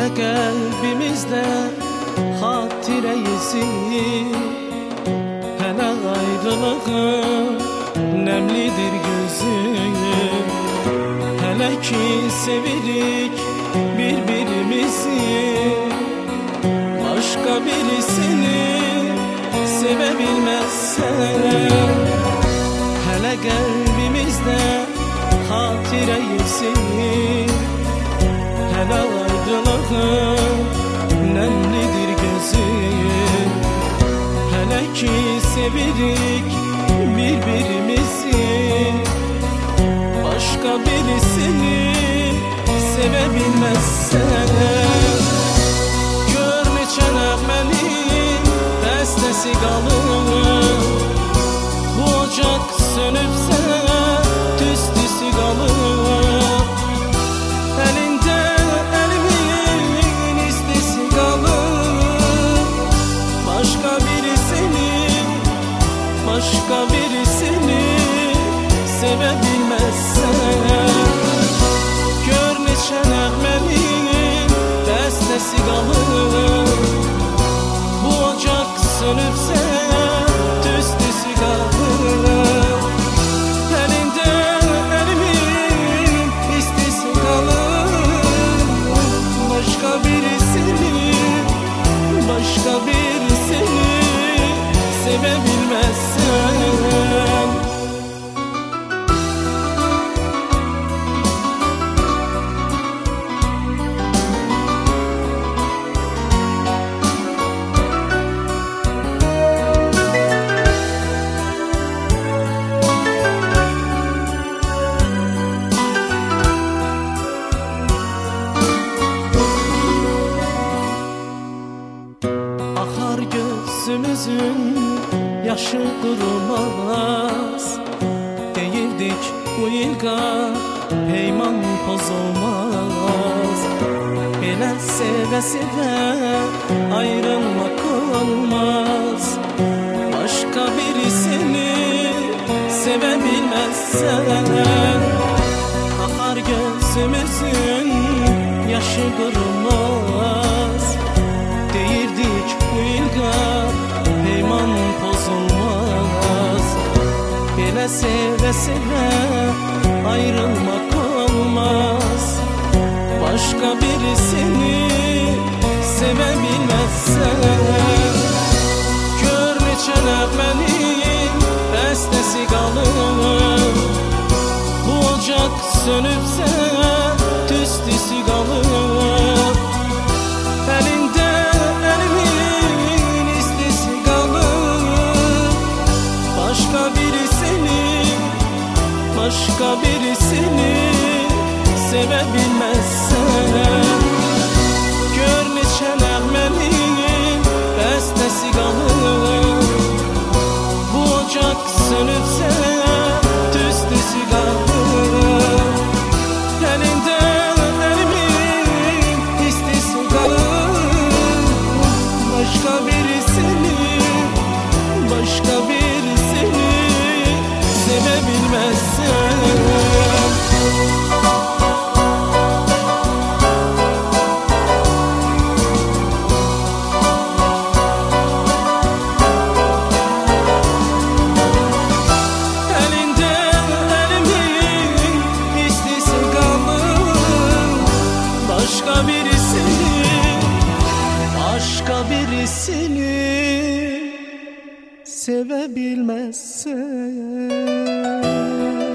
Hele kalbimizde hatireyizi, hele ayrılığın nemlidir gözüm. Hele ki sevirik birbirimizi, başka birisini sevebilmezsen. Hele kalbimizde hatireyizi, hele ayrılığın nemlidir gözüm. Hele ki sevirik birbirimizi, başka birisini sevebilmezsen. Görme çenekmenin bestesi kalır, bu ocak sönüpse tüstüsü kalır. Elinde elimin istisi kalır, başka birisini sevebilmezsen. Gör neçə nəğmənin dəstəsi qalır, bu ocaq sönübsə tüstüsü qalır. Əlində əlimin istisi qalır, başqa birisini sevebilmezsen. Akar gözümüzün yaşı durulmaz, deyirdik bu ilqa peyman pozulmaz. Belə sevə-sevə ayrılmaq olmaz, başqa birisini sevebilmezsen. Akar gözümüzün yaşı durulmaz, deyirdik bu ilqa peyman pozulmaz. Belə sevə-sevə ayrılmaq olmaz, başqa birisini sevebilmezsen. Gör neçə nəğmənin bəstəsi qalır, bu ocaq sönübsə tüstüsü qalır. Əlində başqa birisini sevebilmezsen. Gör neçə nəğmənin bəstəsi qalır, bu ocaq sönübsə tüstüsü qalır. Əlində əlimin istisi qalır, başqa birisini sevebilmezsen. Elinde elimin istisi kalır, başka birisini sevebilmezsen.